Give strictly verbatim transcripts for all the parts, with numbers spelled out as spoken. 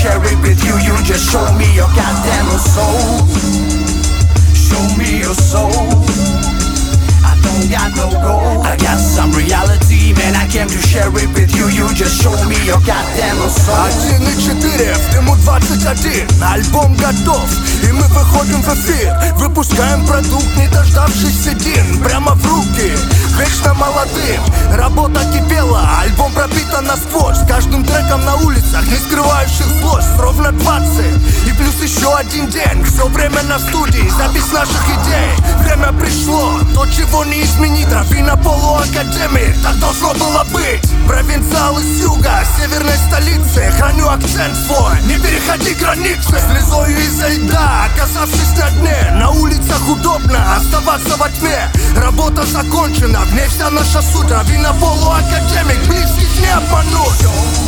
share it with you. You just show me your goddamn soul. Show me your soul. I don't got no gold, I got some reality, man, I came to share it with you. You just show me your goddamn soul. Один и четыре, в дыму двадцать один. Альбом готов, и мы выходим в эфир. Выпускаем продукт, не дождавшись седин. Прямо в руки, вечно молодым. Работа кипела, альбом пропитан насквозь. С каждым треком на улицах, не скрывающих злость. Ровно двадцать, и плюс еще один день. Все время на студии, запись наших идей. Время пришло, то чего не изменить. Равина полуакадемии, так должно было быть. Провинциал из юга, северной столицы. Храню акцент свой, не переходи границы. Слезою изо льда, оказавшись на дне. На улицах удобно оставаться во тьме. Работа закончена, в ней вся наша суть. Равина полуакадемик, близких не обмануть.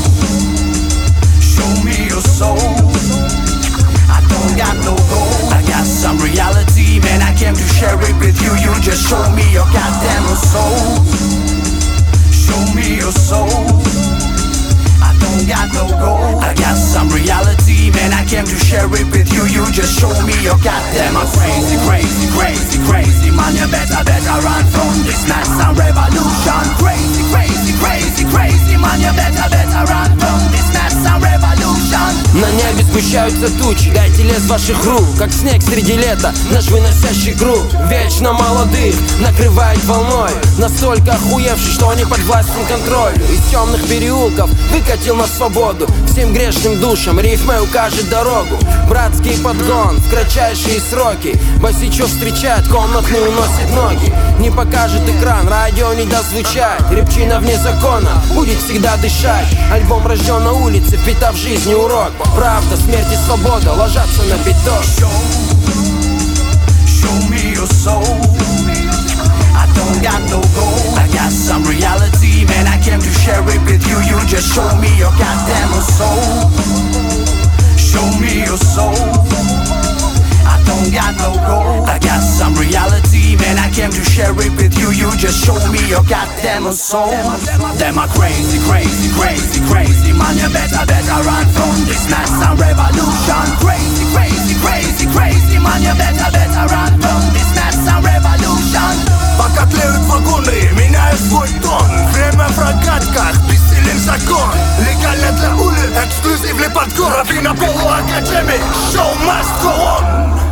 Show me your soul. I don't got no gold, I got some reality, man, I came to share it with you. You just show me your goddamn soul. Show me your soul. I don't got no gold, I got some reality, man, I came to share it with you. You just show me your goddamn soul. Crazy, crazy, crazy, crazy, man, you better, better run from this mess and revolution. Crazy, crazy, crazy, crazy, man, you better, better run from this mess and revolution. На небе сгущаются тучи, дайте лес ваших рук, как снег среди лета, наш выносящий круг. Вечно молодых накрывает волной, настолько охуевший, что не подвластен контролю. Из темных переулков выкатил на свободу, всем грешным душам рифмой укажет дорогу. Братский подгон в кратчайшие сроки, Басичев встречает, комнатный уносит ноги. Не покажет экран, радио не даст звучать, рябчина вне закона будет всегда дышать. Альбом рожден на улице, впитав в жизни урок. Правда, смерть и свобода ложатся на бетон. Show, show me your soul. I don't got no gold, I got some reality, man, I came to share it with you. You just show me your goddamn soul. Show me your soul. I don't got no gold, I got some reality, man, I came to share it with you. You just show me your goddamn soul. Them are crazy, crazy, crazy, crazy, man, you better, better run from this mess and revolution. Crazy, crazy, crazy, crazy, man, you better, better run from this mess and revolution. Пока тлеют вагоны, меняю свой тон. Время в рогатках, бессилен закон. Легально для улиц, эксклюзивный подгон. Равина полуакадемик, show must go on.